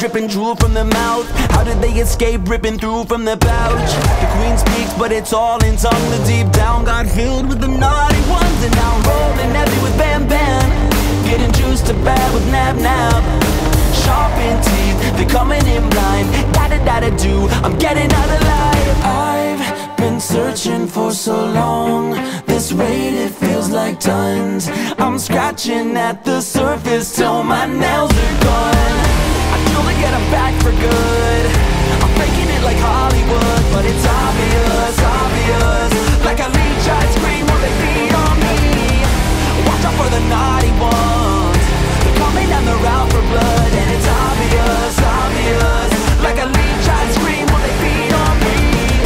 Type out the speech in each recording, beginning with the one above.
dripping drool from the mouth. How did they escape ripping through from the pouch? The queen speaks, but it's all in tongue. The deep down got filled with the naughty ones, and now I'm rolling heavy with Bam Bam, getting juiced to bad with Nab Nab. Sharpened teeth, they're coming in blind. Da-da-da-da-do, I'm getting out alive. I've been searching for so long. This rate, it feels like tons. I'm scratching at the surface till my nails are gone. I feel to get them back for good. I'm faking it like Hollywood, but it's obvious, obvious. Like a leech, I scream when they feed on me. Watch out for the naughty ones. They're coming down the route for blood, and it's obvious, obvious. Like a leech, I scream when they feed on me.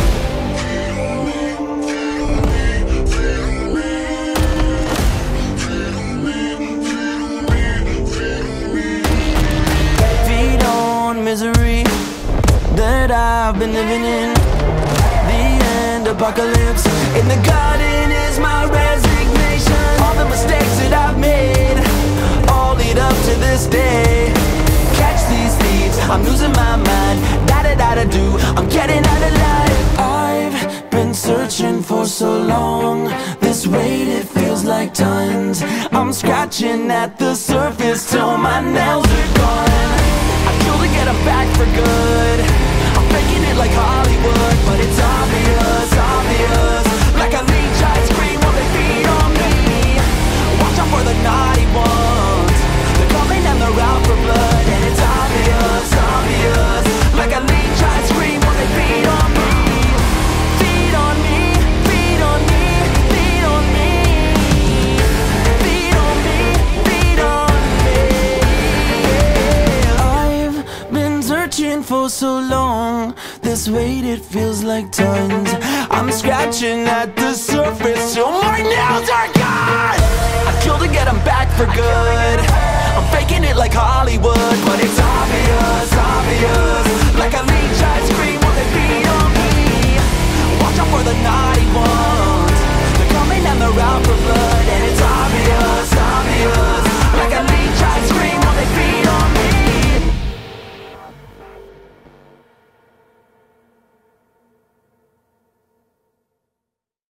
Feed on misery that I've been living in. The end apocalypse in the garden is my resignation. All the mistakes that I've made all lead up to this day. Catch these thieves, I'm losing my mind. Da-da-da-da-do, I'm getting out alive. I've been searching for so long. This rate, it feels like tons. I'm scratching at the surface till my nails are gone. I feel to get them back for good. I'm faking it like Hollywood, but it's obvious, obvious. Like a leech, I scream while they feed on me. Watch out for the naughty ones. They're coming down the route for blood, and it's obvious, obvious. Like a leech, I scream while they feed on me. Feed on me, feed on me, feed on me. Feed on me, feed on me. I've been searching for so long. This weight, it feels like tons. I'm scratching at the surface till my nails are gone. I kill to get them back for good. I'm faking it like Hollywood, but it's obvious, obvious. Like a leech, I scream while they feed on me. Watch out for the naughty ones. They're coming down the route